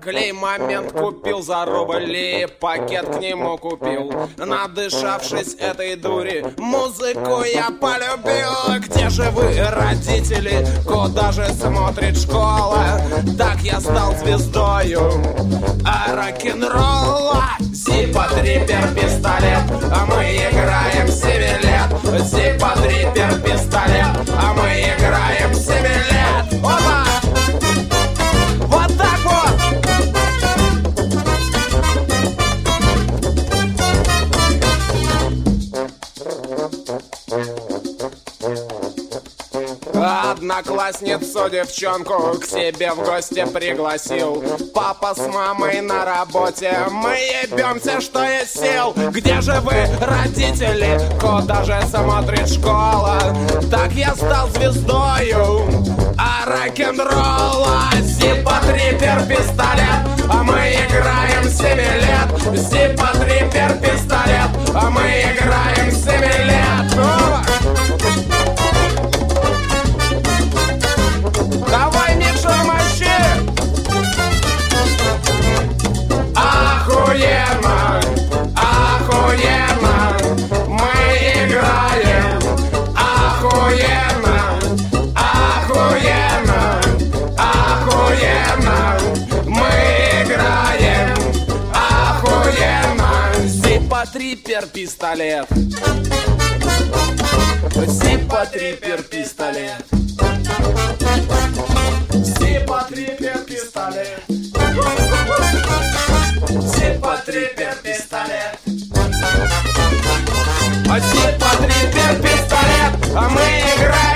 клей момент купил за рубли, пакет к нему купил. Надышавшись этой дури, музыку я полюбил. Где же вы, родители? Куда же смотрит школа? Так я стал звездою рок-н-ролла. Зиппо, трипер, пистолет, а мы играем 7 лет. Зиппо, трипер, пистолет, а мы играем 7 лет. Опа! Вот так вот! Одноклассницу девчонку к себе в гости пригласил. Папа с мамой на работе, мы ебемся, что есть сил. Где же вы, родители? Куда же смотрит школа? Так я стал звездою рок-н-ролла. Зиппо, трипер, пистолет, а мы играем 7 лет. Зиппо, трипер, пистолет, а мы играем 7 лет. Давай, микшер, мощи! Охуенно, охуенно, мы играем. Охуенно, охуенно, охуенно, мы играем. Охуенно. Зиппо, трипер, пистолет. Зиппо, трипер, пистолет. Зиппо, трипер, пистолет. Зиппо, трипер, пистолет. Зиппо, трипер, пистолет, а мы играем.